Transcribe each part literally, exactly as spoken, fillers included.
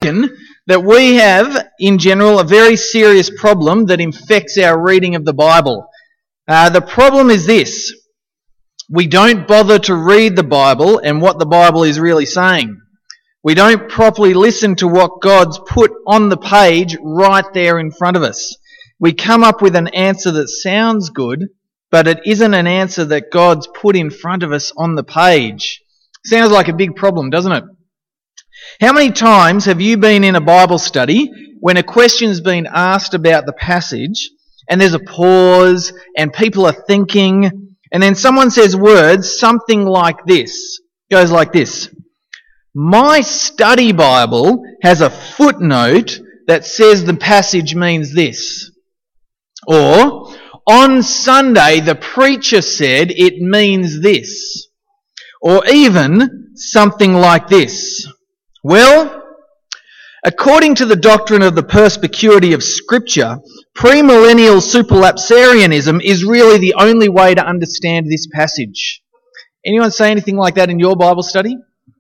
reckon that we have, in general, a very serious problem that infects our reading of the Bible. Uh, the problem is this. We don't bother to read the Bible and what the Bible is really saying. We don't properly listen to what God's put on the page right there in front of us. We come up with an answer that sounds good, but it isn't an answer that God's put in front of us on the page. Sounds like a big problem, doesn't it? How many times have you been in a Bible study when a question's been asked about the passage and there's a pause and people are thinking and then someone says words, something like this, goes like this. My study Bible has a footnote that says the passage means this. Or, on Sunday the preacher said it means this. Or even something like this. Well, according to the doctrine of the perspicuity of Scripture, premillennial superlapsarianism is really the only way to understand this passage. Anyone say anything like that in your Bible study?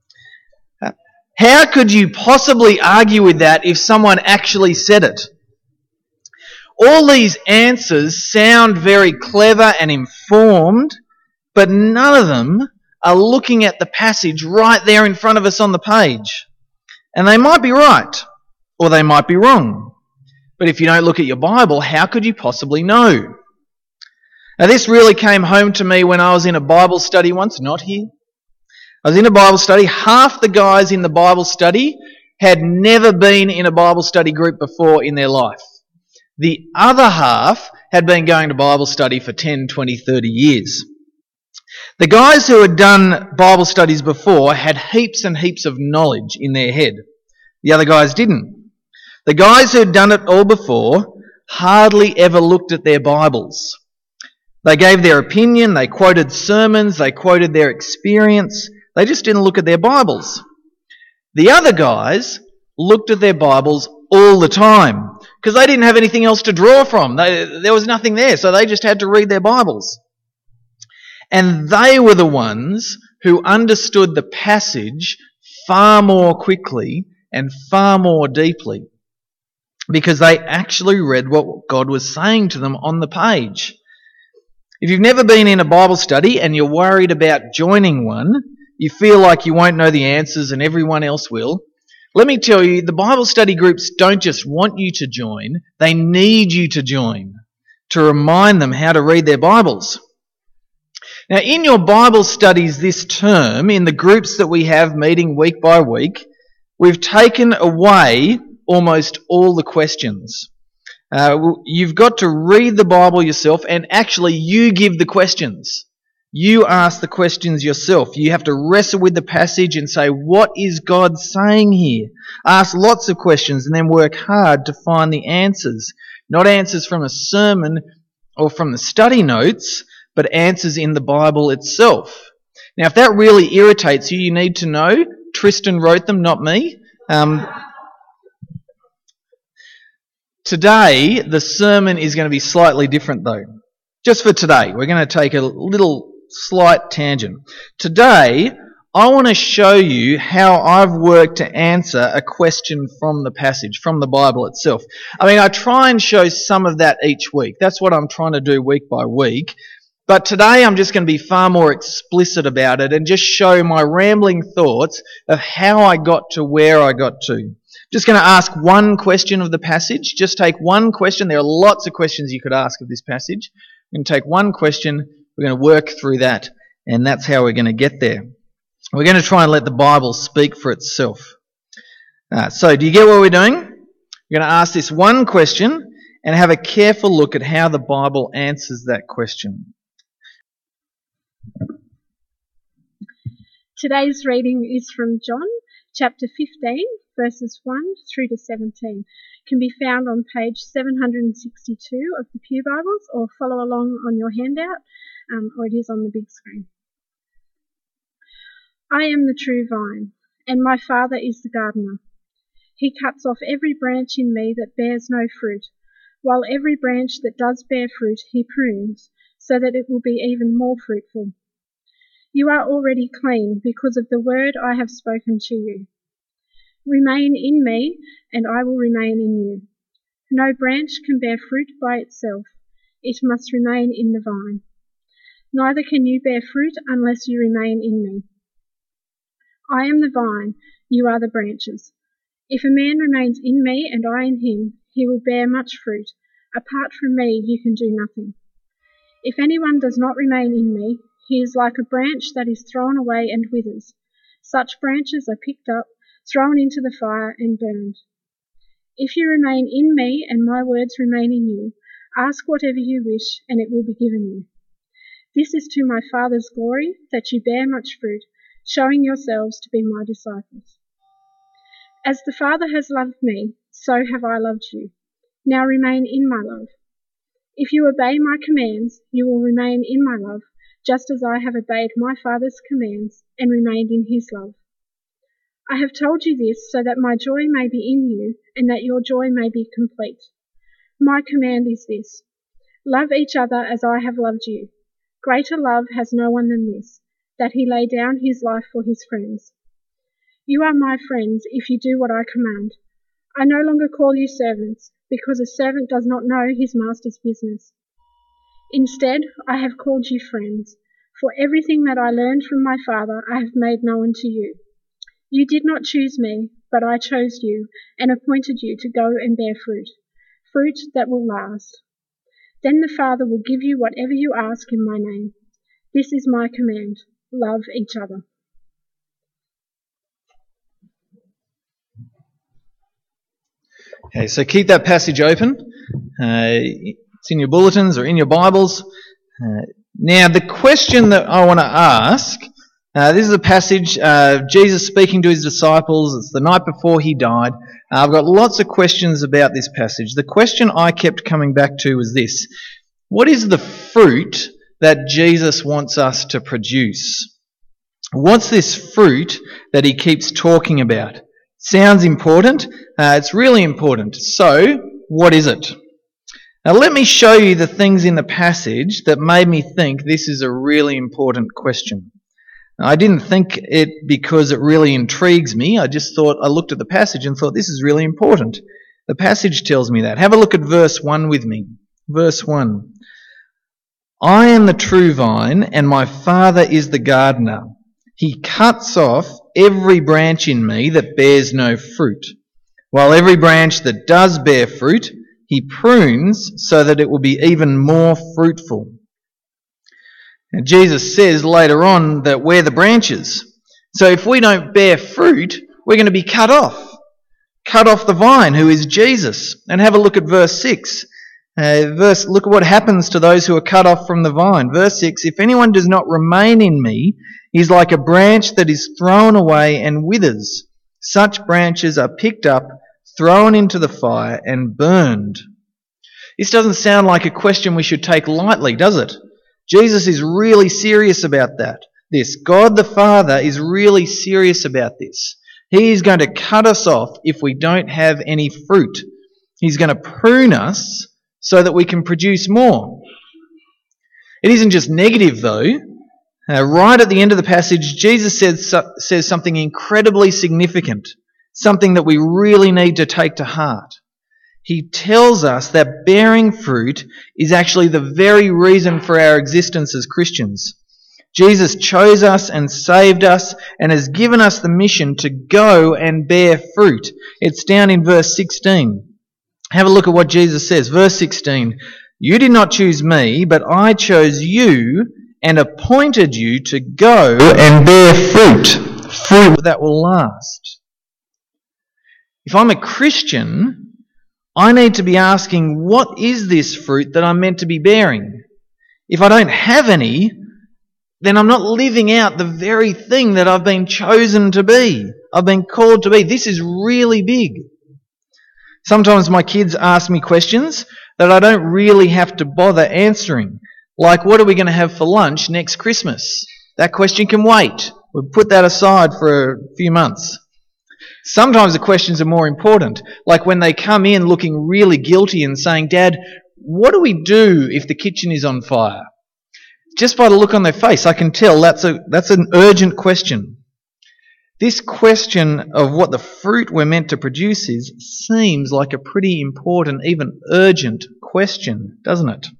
How could you possibly argue with that if someone actually said it? All these answers sound very clever and informed, but none of them are looking at the passage right there in front of us on the page. And they might be right, or they might be wrong. But if you don't look at your Bible, how could you possibly know? Now this really came home to me when I was in a Bible study once, not here. I was in a Bible study. Half the guys in the Bible study had never been in a Bible study group before in their life. The other half had been going to Bible study for ten, twenty, thirty years. The guys who had done Bible studies before had heaps and heaps of knowledge in their head. The other guys didn't. The guys who had done it all before hardly ever looked at their Bibles. They gave their opinion, they quoted sermons, they quoted their experience. They just didn't look at their Bibles. The other guys looked at their Bibles all the time because they didn't have anything else to draw from. They, there was nothing there, so they just had to read their Bibles. And they were the ones who understood the passage far more quickly and far more deeply because they actually read what God was saying to them on the page. If you've never been in a Bible study and you're worried about joining one, you feel like you won't know the answers and everyone else will, let me tell you, the Bible study groups don't just want you to join, they need you to join to remind them how to read their Bibles. Now, in your Bible studies this term, in the groups that we have meeting week by week, we've taken away almost all the questions. Uh, you've got to read the Bible yourself and actually you give the questions. You ask the questions yourself. You have to wrestle with the passage and say, what is God saying here? Ask lots of questions and then work hard to find the answers. Not answers from a sermon or from the study notes, but answers in the Bible itself. Now, if that really irritates you, you need to know Tristan wrote them, not me. Um, today, the sermon is going to be slightly different, though. Just for today, we're going to take a little slight tangent. Today, I want to show you how I've worked to answer a question from the passage, from the Bible itself. I mean, I try and show some of that each week. That's what I'm trying to do week by week. But today I'm just going to be far more explicit about it and just show my rambling thoughts of how I got to where I got to. Just going to ask one question of the passage. Just take one question. There are lots of questions you could ask of this passage. We're going to take one question. We're going to work through that. And that's how we're going to get there. We're going to try and let the Bible speak for itself. Uh, so do you get what we're doing? We're going to ask this one question and have a careful look at how the Bible answers that question. Today's reading is from John, chapter fifteen, verses one through to seventeen. Can be found on page seven hundred sixty-two of the Pew Bibles, or follow along on your handout, um, or it is on the big screen. I am the true vine, and my Father is the gardener. He cuts off every branch in me that bears no fruit, while every branch that does bear fruit he prunes, so that it will be even more fruitful. You are already clean because of the word I have spoken to you. Remain in me, and I will remain in you. No branch can bear fruit by itself. It must remain in the vine. Neither can you bear fruit unless you remain in me. I am the vine, you are the branches. If a man remains in me and I in him, he will bear much fruit. Apart from me, you can do nothing. If anyone does not remain in me, he is like a branch that is thrown away and withers. Such branches are picked up, thrown into the fire, and burned. If you remain in me and my words remain in you, ask whatever you wish, and it will be given you. This is to my Father's glory, that you bear much fruit, showing yourselves to be my disciples. As the Father has loved me, so have I loved you. Now remain in my love. If you obey my commands, you will remain in my love, just as I have obeyed my Father's commands and remained in his love. I have told you this so that my joy may be in you and that your joy may be complete. My command is this: love each other as I have loved you. Greater love has no one than this, that he lay down his life for his friends. You are my friends if you do what I command. I no longer call you servants, because a servant does not know his master's business. Instead, I have called you friends, for everything that I learned from my Father I have made known to you. You did not choose me, but I chose you and appointed you to go and bear fruit, fruit that will last. Then the Father will give you whatever you ask in my name. This is my command: love each other. Okay, so keep that passage open. Uh, it's in your bulletins or in your Bibles. Uh, now, the question that I want to ask, uh, this is a passage, uh, Jesus speaking to his disciples. It's the night before he died. Uh, I've got lots of questions about this passage. The question I kept coming back to was this: what is the fruit that Jesus wants us to produce? What's this fruit that he keeps talking about? Sounds important. Uh, it's really important. So, what is it? Now, let me show you the things in the passage that made me think this is a really important question. I didn't think it because it really intrigues me. I just thought, I looked at the passage and thought, this is really important. The passage tells me that. Have a look at verse one with me. Verse one. I am the true vine, and my Father is the gardener. He cuts off every branch in me that bears no fruit, while every branch that does bear fruit, he prunes so that it will be even more fruitful. Now, Jesus says later on that we're the branches. So if we don't bear fruit, we're going to be cut off. Cut off the vine, who is Jesus. And have a look at verse six. Uh, verse, look at what happens to those who are cut off from the vine. Verse six, if anyone does not remain in me, he is like a branch that is thrown away and withers. Such branches are picked up, thrown into the fire, and burned. This doesn't sound like a question we should take lightly, does it? Jesus is really serious about that. This. God the Father is really serious about this. He is going to cut us off if we don't have any fruit. He's going to prune us so that we can produce more. It isn't just negative, though. Uh, right at the end of the passage, Jesus says, says something incredibly significant, something that we really need to take to heart. He tells us that bearing fruit is actually the very reason for our existence as Christians. Jesus chose us and saved us and has given us the mission to go and bear fruit. It's down in verse sixteen. Have a look at what Jesus says. Verse sixteen. You did not choose me, but I chose you and appointed you to go and bear fruit, fruit that will last. If I'm a Christian, I need to be asking, what is this fruit that I'm meant to be bearing? If I don't have any, then I'm not living out the very thing that I've been chosen to be. I've been called to be. This is really big. Sometimes my kids ask me questions that I don't really have to bother answering. Like, what are we going to have for lunch next Christmas? That question can wait. We'll put that aside for a few months. Sometimes the questions are more important, like when they come in looking really guilty and saying, Dad, what do we do if the kitchen is on fire? Just by the look on their face, I can tell that's a that's an urgent question. this question of what the fruit we're meant to produce is seems like a pretty important, even urgent question, doesn't it?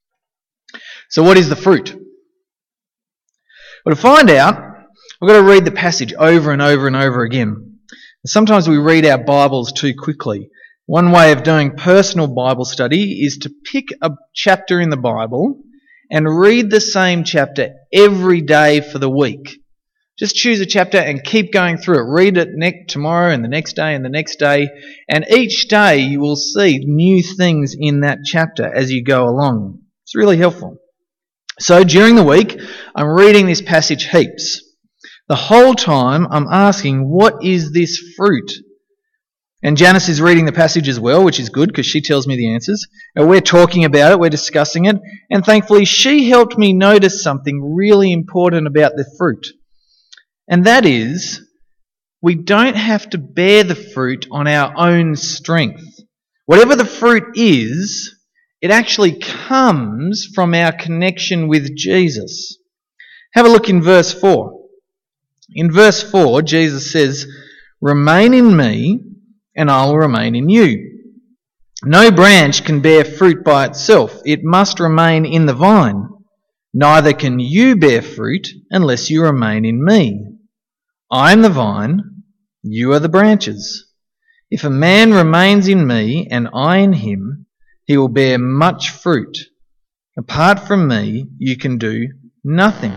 So what is the fruit? Well, to find out, we've got to read the passage over and over and over again. Sometimes we read our Bibles too quickly. One way of doing personal Bible study is to pick a chapter in the Bible and read the same chapter every day for the week. Just choose a chapter and keep going through it. Read it next tomorrow and the next day and the next day. And each day you will see new things in that chapter as you go along. It's really helpful. So during the week, I'm reading this passage heaps. The whole time I'm asking, what is this fruit? And Janice is reading the passage as well, which is good because she tells me the answers. And we're talking about it, we're discussing it. And thankfully she helped me notice something really important about the fruit. And that is, we don't have to bear the fruit on our own strength. Whatever the fruit is, it actually comes from our connection with Jesus. Have a look in verse four. In verse four, Jesus says, "Remain in me, and I'll remain in you. No branch can bear fruit by itself. It must remain in the vine. Neither can you bear fruit unless you remain in me. I am the vine, you are the branches. If a man remains in me and I in him, he will bear much fruit. Apart from me, you can do nothing."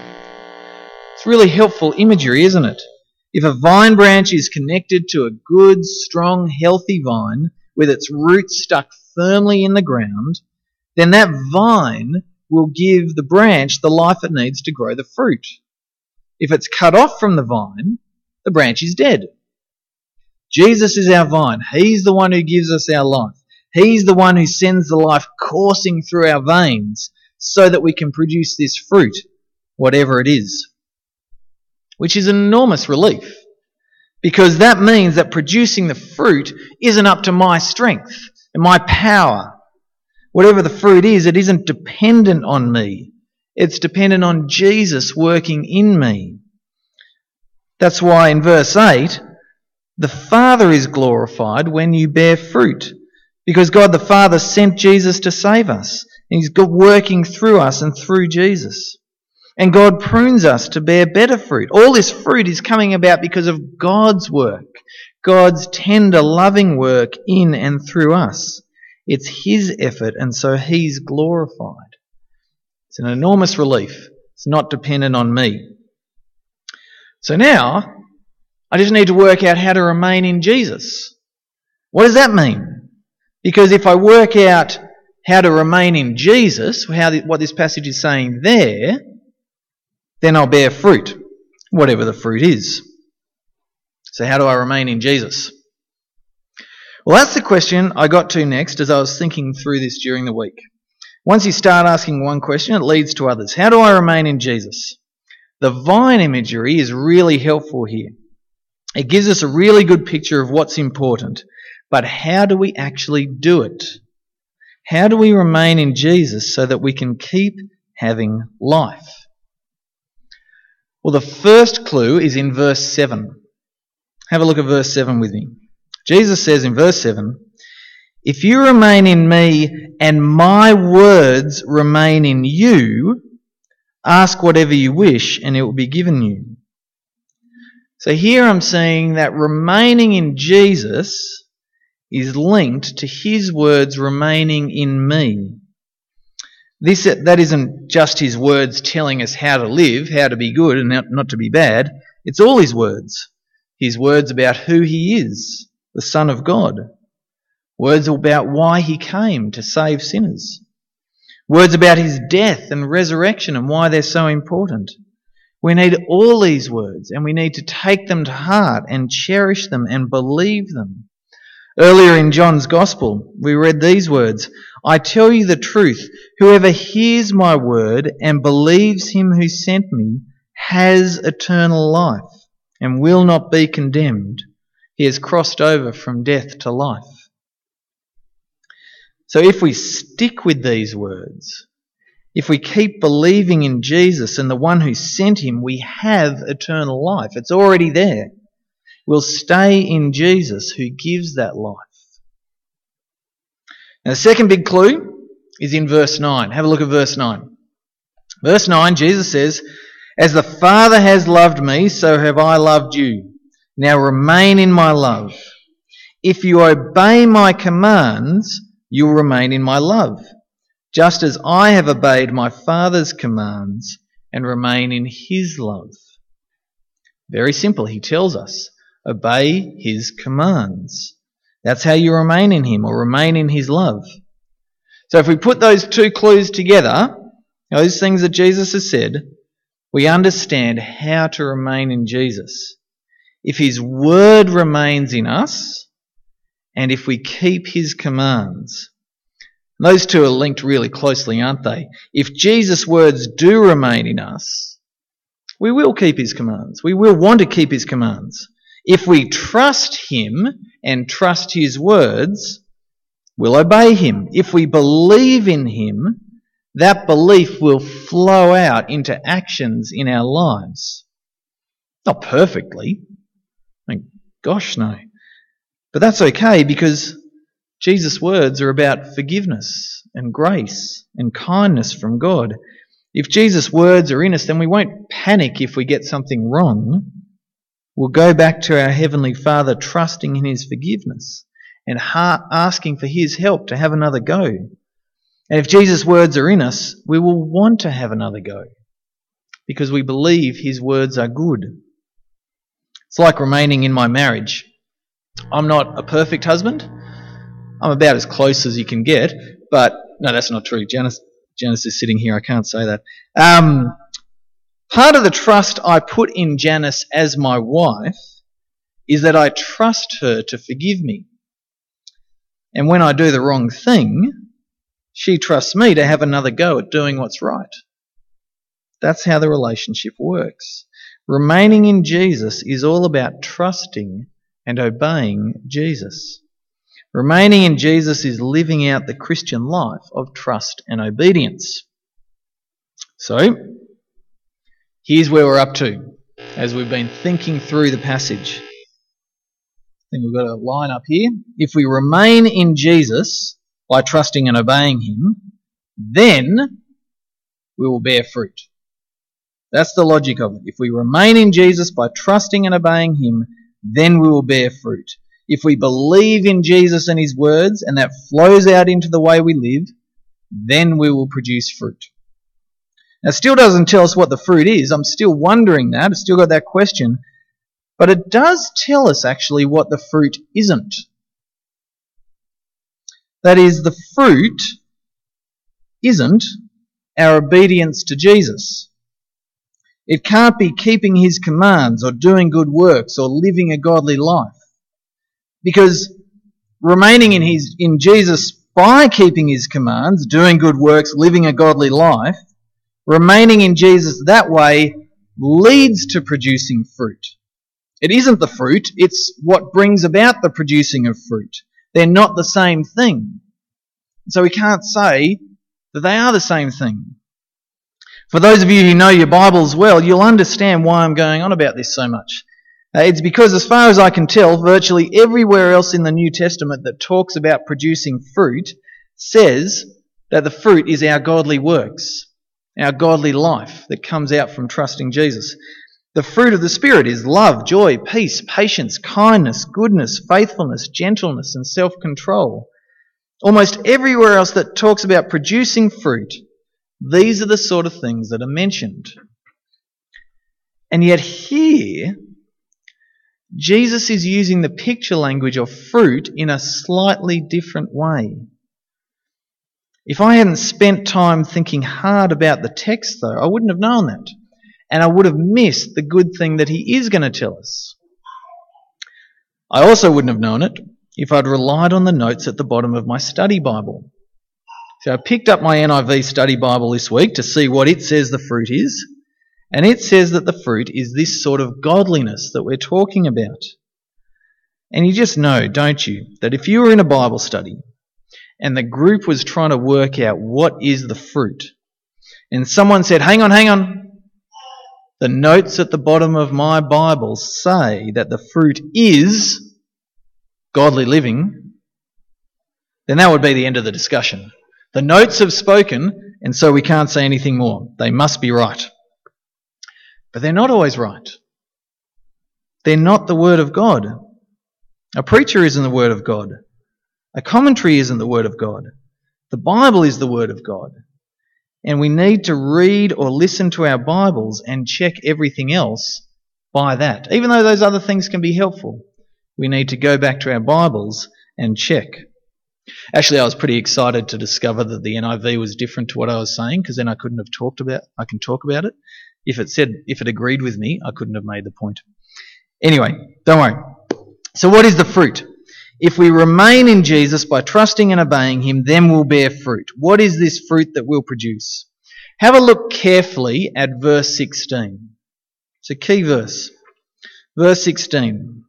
It's really helpful imagery, isn't it? If a vine branch is connected to a good, strong, healthy vine with its roots stuck firmly in the ground, then that vine will give the branch the life it needs to grow the fruit. If it's cut off from the vine, the branch is dead. Jesus is our vine. He's the one who gives us our life. He's the one who sends the life coursing through our veins so that we can produce this fruit, whatever it is. Which is an enormous relief, because that means that producing the fruit isn't up to my strength and my power. Whatever the fruit is, it isn't dependent on me. It's dependent on Jesus working in me. That's why in verse eight, the Father is glorified when you bear fruit, because God the Father sent Jesus to save us. And He's working through us and through Jesus. And God prunes us to bear better fruit. All this fruit is coming about because of God's work, God's tender, loving work in and through us. It's His effort, and so He's glorified. It's an enormous relief. It's not dependent on me. So now, I just need to work out how to remain in Jesus. What does that mean? Because if I work out how to remain in Jesus, how the, what this passage is saying there, then I'll bear fruit, whatever the fruit is. So how do I remain in Jesus? Well, that's the question I got to next as I was thinking through this during the week. Once you start asking one question, it leads to others. How do I remain in Jesus? The vine imagery is really helpful here. It gives us a really good picture of what's important. But how do we actually do it? How do we remain in Jesus so that we can keep having life? Well, the first clue is in verse seven. Have a look at verse seven with me. Jesus says in verse seven, "If you remain in me and my words remain in you, ask whatever you wish and it will be given you." So here I'm saying that remaining in Jesus is linked to His words remaining in me. This, that isn't just His words telling us how to live, how to be good and not, not to be bad. It's all His words. His words about who He is, the Son of God. Words about why He came to save sinners. Words about His death and resurrection and why they're so important. We need all these words, and we need to take them to heart and cherish them and believe them. Earlier in John's Gospel, we read these words, "I tell you the truth, whoever hears my word and believes Him who sent me has eternal life and will not be condemned. He has crossed over from death to life." So if we stick with these words If we keep believing in Jesus and the one who sent him, we have eternal life. It's already there. We'll stay in Jesus who gives that life. Now, the second big clue is in verse nine. Have a look at verse nine. Verse nine, Jesus says, "As the Father has loved me, so have I loved you. Now remain in my love. If you obey my commands, you will remain in my love, just as I have obeyed my Father's commands and remain in his love." Very simple. He tells us, obey his commands. That's how you remain in him, or remain in his love. So if we put those two clues together, those things that Jesus has said, we understand how to remain in Jesus. If his word remains in us, and if we keep his commands. Those two are linked really closely, aren't they? If Jesus' words do remain in us, we will keep his commands. We will want to keep his commands. If we trust him and trust his words, we'll obey him. If we believe in him, that belief will flow out into actions in our lives. Not perfectly. I mean, gosh, no. But that's okay, because Jesus' words are about forgiveness and grace and kindness from God. If Jesus' words are in us, then we won't panic if we get something wrong. We'll go back to our Heavenly Father trusting in his forgiveness and ha- asking for his help to have another go. And if Jesus' words are in us, we will want to have another go because we believe his words are good. It's like remaining in my marriage. I'm not a perfect husband. I'm about as close as you can get, but no, that's not true. Janice, Janice is sitting here. I can't say that. Um, part of the trust I put in Janice as my wife is that I trust her to forgive me. And when I do the wrong thing, she trusts me to have another go at doing what's right. That's how the relationship works. Remaining in Jesus is all about trusting and obeying Jesus. Remaining in Jesus is living out the Christian life of trust and obedience. So, here's where we're up to as we've been thinking through the passage. I think we've got a line up here. If we remain in Jesus by trusting and obeying him, then we will bear fruit. That's the logic of it. If we remain in Jesus by trusting and obeying him, then we will bear fruit. If we believe in Jesus and his words, and that flows out into the way we live, then we will produce fruit. Now, it still doesn't tell us what the fruit is. I'm still wondering that. I've still got that question. But it does tell us actually what the fruit isn't. That is, the fruit isn't our obedience to Jesus. It can't be keeping his commands or doing good works or living a godly life. Because remaining in his in Jesus by keeping his commands, doing good works, living a godly life, remaining in Jesus that way leads to producing fruit. It isn't the fruit, it's what brings about the producing of fruit. They're not the same thing. So we can't say that they are the same thing. For those of you who know your Bibles well, you'll understand why I'm going on about this so much. Uh, it's because, as far as I can tell, virtually everywhere else in the New Testament that talks about producing fruit says that the fruit is our godly works, our godly life that comes out from trusting Jesus. The fruit of the Spirit is love, joy, peace, patience, kindness, goodness, faithfulness, gentleness, and self-control. Almost everywhere else that talks about producing fruit, these are the sort of things that are mentioned. And yet here, Jesus is using the picture language of fruit in a slightly different way. If I hadn't spent time thinking hard about the text, though, I wouldn't have known that. And I would have missed the good thing that he is going to tell us. I also wouldn't have known it if I'd relied on the notes at the bottom of my study Bible. So I picked up my N I V study Bible this week to see what it says the fruit is. And it says that the fruit is this sort of godliness that we're talking about. And you just know, don't you, that if you were in a Bible study and the group was trying to work out what is the fruit, and someone said, hang on, hang on, the notes at the bottom of my Bible say that the fruit is godly living, then that would be the end of the discussion. The notes have spoken, and so we can't say anything more. They must be right. But they're not always right. They're not the Word of God. A preacher isn't the Word of God. A commentary isn't the Word of God. The Bible is the Word of God. And we need to read or listen to our Bibles and check everything else by that. Even though those other things can be helpful, we need to go back to our Bibles and check. Actually, I was pretty excited to discover that the N I V was different to what I was saying, because then I couldn't have talked about, I can talk about it. If it said, if it agreed with me, I couldn't have made the point. Anyway, don't worry. So what is the fruit? If we remain in Jesus by trusting and obeying him, then we'll bear fruit. What is this fruit that we'll produce? Have a look carefully at verse sixteen. It's a key verse. Verse sixteen.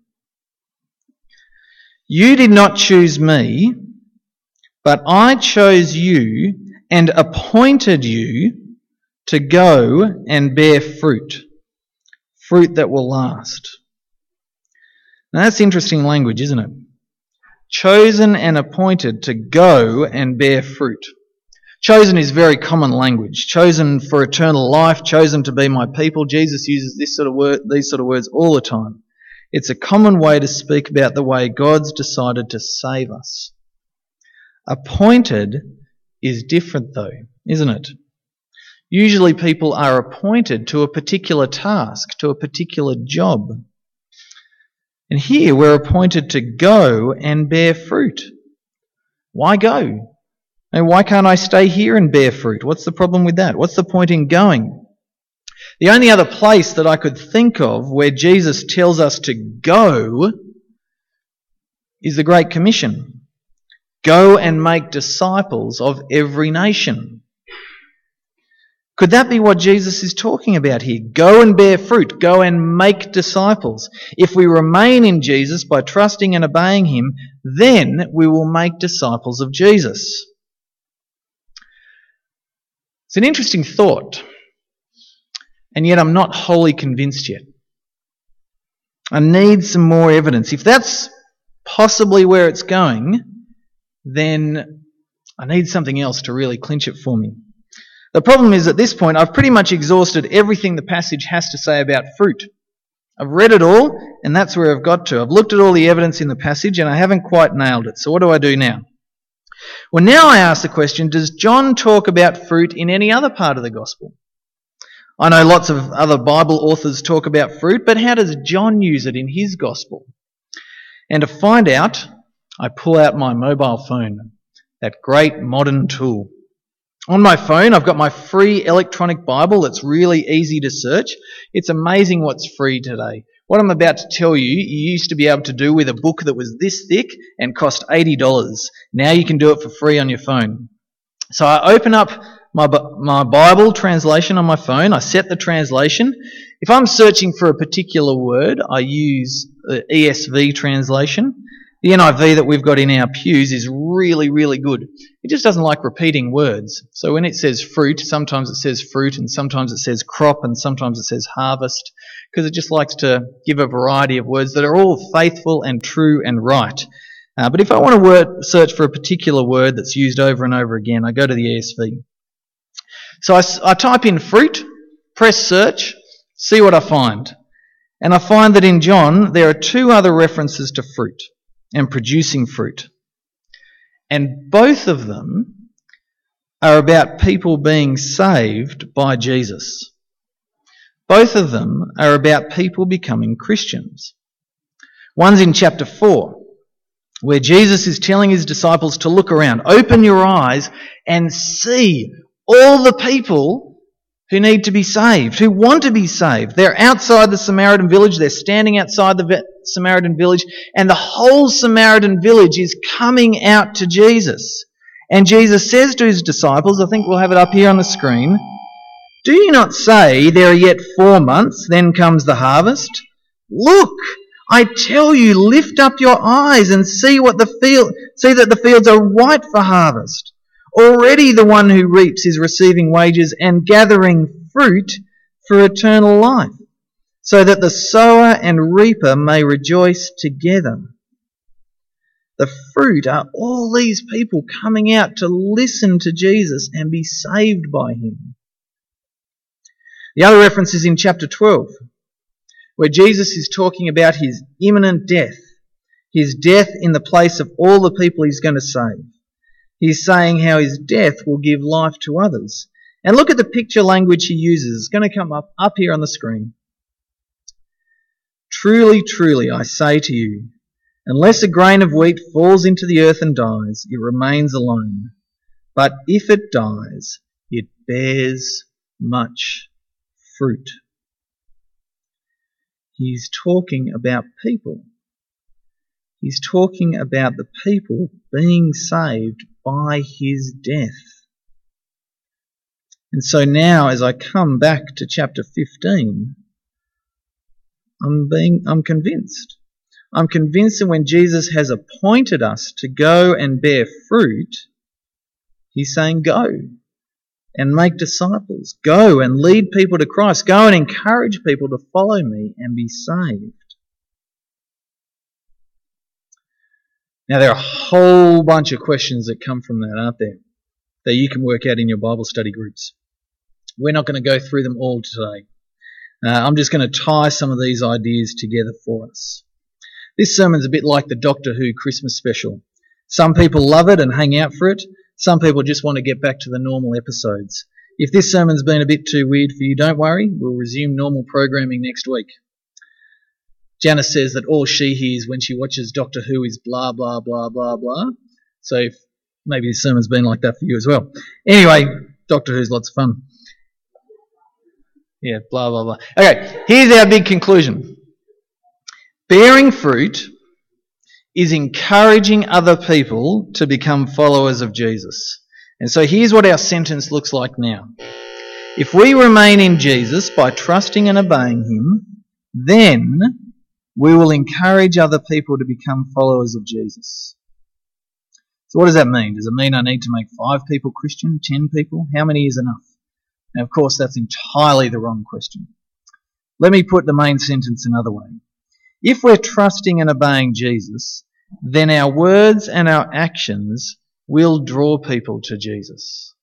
You did not choose me, but I chose you and appointed you to go and bear fruit, fruit that will last. Now that's interesting language, isn't it? Chosen and appointed to go and bear fruit. Chosen is very common language. Chosen for eternal life, chosen to be my people. Jesus uses this sort of word, these sort of words all the time. It's a common way to speak about the way God's decided to save us. Appointed is different though, isn't it? Usually people are appointed to a particular task, to a particular job. And here we're appointed to go and bear fruit. Why go? And why can't I stay here and bear fruit? What's the problem with that? What's the point in going? The only other place that I could think of where Jesus tells us to go is the Great Commission. Go and make disciples of every nation. Could that be what Jesus is talking about here? Go and bear fruit. Go and make disciples. If we remain in Jesus by trusting and obeying him, then we will make disciples of Jesus. It's an interesting thought, and yet I'm not wholly convinced yet. I need some more evidence. If that's possibly where it's going, then I need something else to really clinch it for me. The problem is, at this point, I've pretty much exhausted everything the passage has to say about fruit. I've read it all, and that's where I've got to. I've looked at all the evidence in the passage, and I haven't quite nailed it. So what do I do now? Well, now I ask the question, does John talk about fruit in any other part of the gospel? I know lots of other Bible authors talk about fruit, but how does John use it in his gospel? And to find out, I pull out my mobile phone, that great modern tool. On my phone, I've got my free electronic Bible that's really easy to search. It's amazing what's free today. What I'm about to tell you, you used to be able to do with a book that was this thick and cost eighty dollars. Now you can do it for free on your phone. So I open up my my Bible translation on my phone. I set the translation. If I'm searching for a particular word, I use the E S V translation. The N I V that we've got in our pews is really, really good. It just doesn't like repeating words. So when it says fruit, sometimes it says fruit and sometimes it says crop and sometimes it says harvest, because it just likes to give a variety of words that are all faithful and true and right. Uh, but if I want to word, search for a particular word that's used over and over again, I go to the E S V. So I, I type in fruit, press search, see what I find. And I find that in John there are two other references to fruit and producing fruit. And both of them are about people being saved by Jesus. Both of them are about people becoming Christians. One's in chapter four, where Jesus is telling his disciples to look around, open your eyes and see all the people who need to be saved, who want to be saved. They're outside the Samaritan village, they're standing outside the Samaritan village, and the whole Samaritan village is coming out to Jesus. And Jesus says to his disciples, I think we'll have it up here on the screen, do you not say there are yet four months, then comes the harvest? Look, I tell you, lift up your eyes and see what the field, see that the fields are white for harvest. Already the one who reaps is receiving wages and gathering fruit for eternal life, so that the sower and reaper may rejoice together. The fruit are all these people coming out to listen to Jesus and be saved by him. The other reference is in chapter twelve, where Jesus is talking about his imminent death, his death in the place of all the people he's going to save. He's saying how his death will give life to others. And look at the picture language he uses. It's going to come up, up here on the screen. Truly, truly, I say to you, unless a grain of wheat falls into the earth and dies, it remains alone. But if it dies, it bears much fruit. He's talking about people. He's talking about the people being saved by his death. And so now, as I come back to chapter fifteen, I'm being, I'm convinced. I'm convinced that when Jesus has appointed us to go and bear fruit, he's saying, go and make disciples. Go and lead people to Christ. Go and encourage people to follow me and be saved. Now, there are a whole bunch of questions that come from that, aren't there? That you can work out in your Bible study groups. We're not going to go through them all today. Uh, I'm just going to tie some of these ideas together for us. This sermon's a bit like the Doctor Who Christmas special. Some people love it and hang out for it. Some people just want to get back to the normal episodes. If this sermon's been a bit too weird for you, don't worry. We'll resume normal programming next week. Janice says that all she hears when she watches Doctor Who is blah, blah, blah, blah, blah. So if maybe this sermon's been like that for you as well. Anyway, Doctor Who's lots of fun. Yeah, blah, blah, blah. Okay, here's our big conclusion. Bearing fruit is encouraging other people to become followers of Jesus. And so here's what our sentence looks like now. If we remain in Jesus by trusting and obeying him, then we will encourage other people to become followers of Jesus. So what does that mean? Does it mean I need to make five people Christian, ten people? How many is enough? Now, of course, that's entirely the wrong question. Let me put the main sentence another way. If we're trusting and obeying Jesus, then our words and our actions will draw people to Jesus.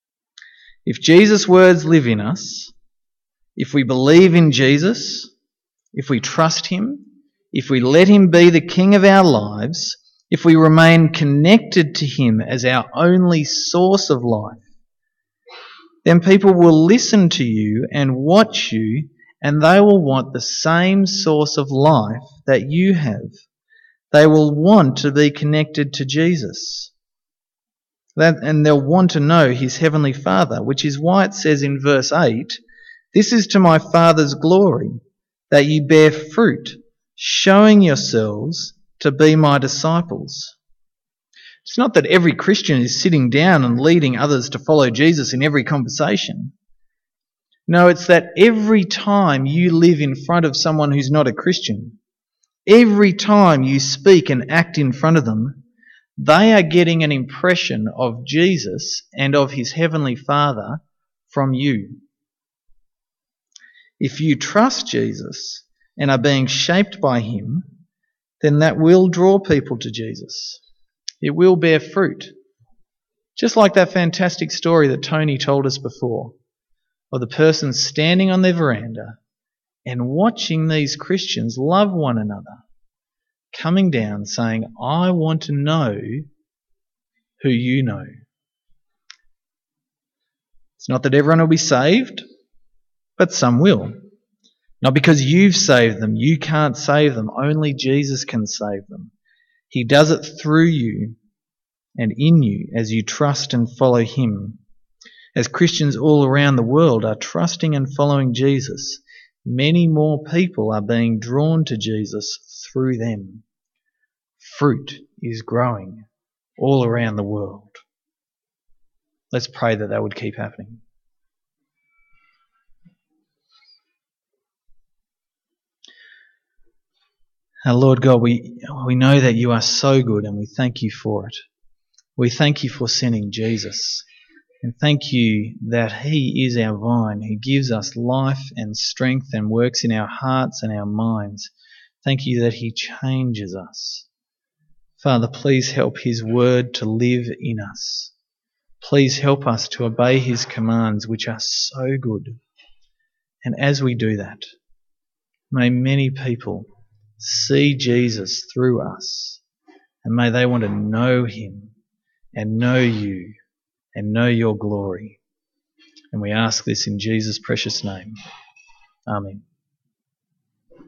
If Jesus' words live in us, if we believe in Jesus, if we trust him, if we let him be the king of our lives, if we remain connected to him as our only source of life, then people will listen to you and watch you, and they will want the same source of life that you have. They will want to be connected to Jesus. That, and they'll want to know his heavenly Father, which is why it says in verse eight, "This is to my Father's glory, that ye bear fruit, showing yourselves to be my disciples." It's not that every Christian is sitting down and leading others to follow Jesus in every conversation. No, it's that every time you live in front of someone who's not a Christian, every time you speak and act in front of them, they are getting an impression of Jesus and of his heavenly Father from you. If you trust Jesus and are being shaped by him, then that will draw people to Jesus. It will bear fruit. Just like that fantastic story that Tony told us before, of the person standing on their veranda and watching these Christians love one another, coming down saying, "I want to know who you know." It's not that everyone will be saved, but some will. Not because you've saved them. You can't save them. Only Jesus can save them. He does it through you and in you as you trust and follow him. As Christians all around the world are trusting and following Jesus, many more people are being drawn to Jesus through them. Fruit is growing all around the world. Let's pray that that would keep happening. Our Lord God, we, we know that you are so good and we thank you for it. We thank you for sending Jesus. And thank you that he is our vine, who gives us life and strength and works in our hearts and our minds. Thank you that he changes us. Father, please help his word to live in us. Please help us to obey his commands, which are so good. And as we do that, may many people see Jesus through us, and may they want to know him and know you and know your glory. And we ask this in Jesus' precious name. Amen.